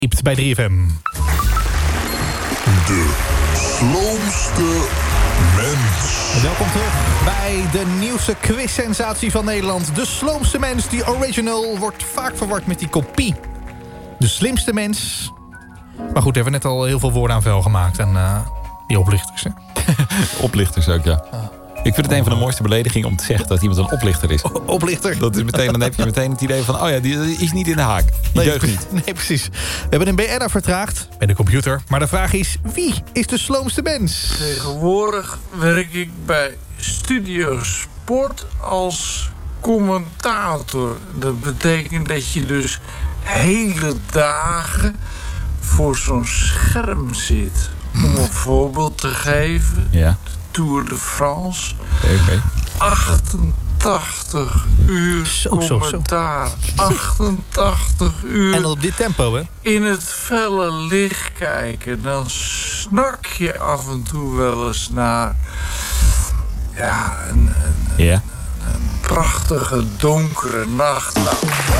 Iept bij 3FM. De slomste mens. Welkom terug bij de nieuwste quizsensatie van Nederland. De sloomste mens, die original, wordt vaak verward met die kopie. De slimste mens. Maar goed, hebben we net al heel veel woorden aan vuil gemaakt. En die oplichters, hè? Oplichters ook, ja. Ik vind het een van de mooiste beledigingen om te zeggen dat iemand een oplichter is. Oplichter. Dat is meteen, dan heb je meteen het idee van, oh ja, die is niet in de haak. Die deugt niet. Nee, precies. We hebben een BN'er vertraagd bij de computer. Maar de vraag is, wie is de sloomste mens? Tegenwoordig werk ik bij Studio Sport als commentator. Dat betekent dat je dus hele dagen voor zo'n scherm zit. Om een voorbeeld te geven. Ja. Tour de France. Okay. 88 uur commentaar. 88 uur. En op dit tempo, hè? In het felle licht kijken. Dan snak je af en toe wel eens naar... Ja, een prachtige donkere nacht. De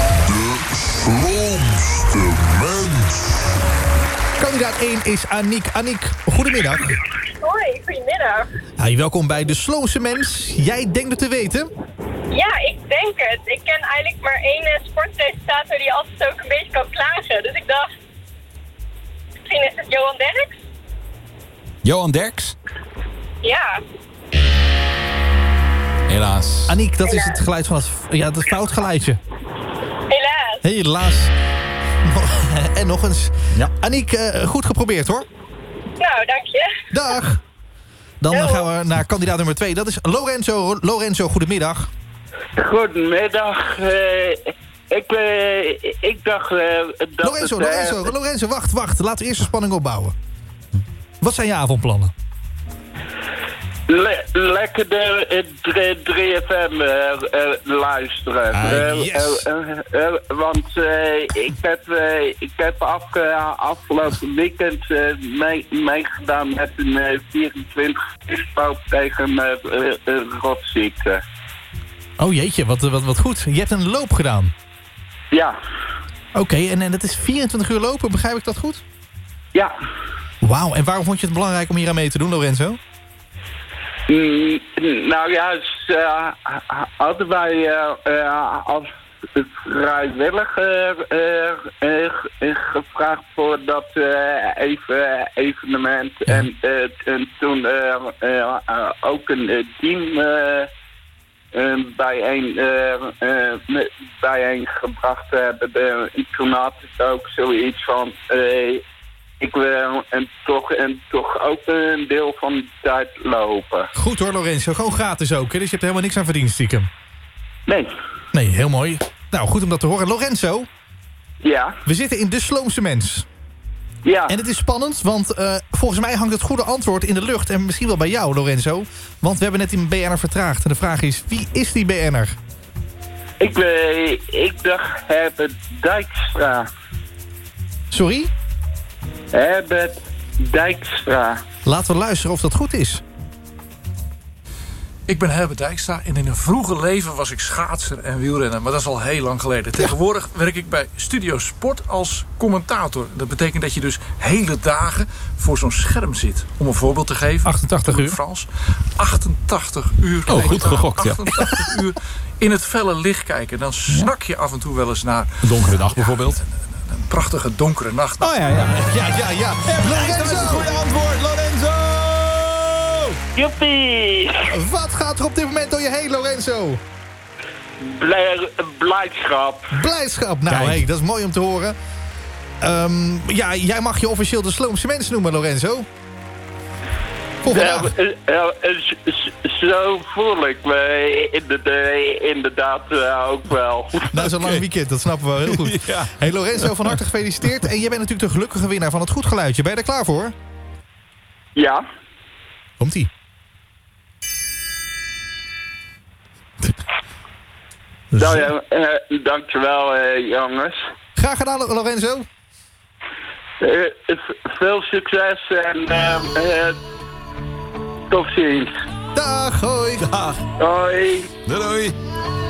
slomste mens. Kandidaat 1 is Aniek. Aniek, goedemiddag. Hoi, goedemiddag. Hi, welkom bij De Sloomste Mens. Jij denkt het te weten? Ja, ik denk het. Ik ken eigenlijk maar één sportpresentator die altijd ook een beetje kan klagen. Dus ik dacht, misschien is het Johan Derks? Johan Derks? Ja. Helaas. Aniek, dat is het geluid van het fout geluidje. Helaas. Helaas. En nog eens. Ja. Aniek, goed geprobeerd hoor. Nou, dank je. Dag. Dan gaan we naar kandidaat nummer 2. Dat is Lorenzo. Lorenzo, goedemiddag. Goedemiddag. Ik dacht dat Lorenzo, wacht. Laten we eerst de spanning opbouwen. Wat zijn je avondplannen? Lekker de 3FM luisteren. Yes. Want ik heb afgelopen weekend meegedaan met een 24 uur tegen rotziekte. Oh jeetje, wat goed. Je hebt een loop gedaan. Ja. Oké, en dat is 24 uur lopen, begrijp ik dat goed? Ja. Wauw, en waarom vond je het belangrijk om hier aan mee te doen, Lorenzo? Nou ja, hadden wij als vrijwilliger gevraagd voor dat evenement. Ja. En toen ook een team bijeengebracht hebben. Toen had het ook zoiets van... Ik wil toch ook een deel van de tijd lopen. Goed hoor, Lorenzo. Gewoon gratis ook, hè? Dus je hebt helemaal niks aan verdiend, stiekem. Nee. Nee, heel mooi. Nou, goed om dat te horen. Lorenzo? Ja? We zitten in De Sloomste Mens. Ja. En het is spannend, want volgens mij hangt het goede antwoord in de lucht. En misschien wel bij jou, Lorenzo. Want we hebben net een BN'er vertraagd. En de vraag is, wie is die BN'er? Ik dacht Herbert Dijkstra. Sorry? Herbert Dijkstra. Laten we luisteren of dat goed is. Ik ben Herbert Dijkstra en in een vroeger leven was ik schaatser en wielrenner. Maar dat is al heel lang geleden. Tegenwoordig werk ik bij Studio Sport als commentator. Dat betekent dat je dus hele dagen voor zo'n scherm zit. Om een voorbeeld te geven. 88 uur. Frans. 88 uur. Oh, goed gegokt, ja. 88 uur in het felle licht kijken. Dan snak je af en toe wel eens naar... Een donkere dag bijvoorbeeld. Een prachtige donkere nacht. Oh ja. Dat is het goede antwoord, Lorenzo! Joepie! Wat gaat er op dit moment door je heen, Lorenzo? Blijdschap. Blijdschap. Nou, hey, dat is mooi om te horen. Jij mag je officieel de sloomste mens noemen, Lorenzo. Zo voel ik me inderdaad ook wel. Nou, zo'n lang weekend, dat snappen we wel heel goed. Ja. Hey Lorenzo, van harte gefeliciteerd. En jij bent natuurlijk de gelukkige winnaar van het goed geluidje. Ben je er klaar voor? Ja. Komt-ie. Nou ja, dankjewel jongens. Graag gedaan, Lorenzo. Veel succes en tot ziens. Dag, hoi. Dag. Hoi. Doei.